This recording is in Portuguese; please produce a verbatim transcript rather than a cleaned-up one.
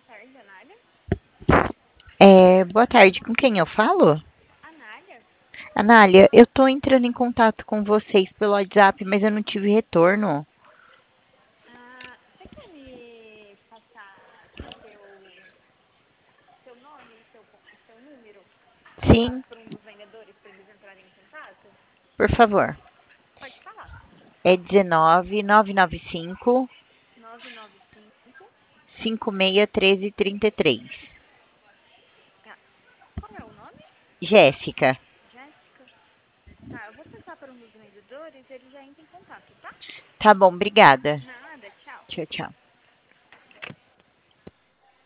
tarde, Anália. É, boa tarde, com quem eu falo? Anália? Anália, eu tô entrando em contato com vocês pelo WhatsApp, mas eu não tive retorno. Ah, você quer me passar seu, seu nome e seu, con- seu número? Que eu passo Sim, para um dos vendedores para eles entrarem em contato? por favor. Pode falar. É dezenove, nove nove cinco, nove nove cinco. cinco seis um três três três. Ah, qual é o nome? Jéssica. Jéssica? Tá, eu vou passar para um dos vendedores e ele já entra em contato, tá? Tá bom, obrigada. Nada, tchau. Tchau, tchau.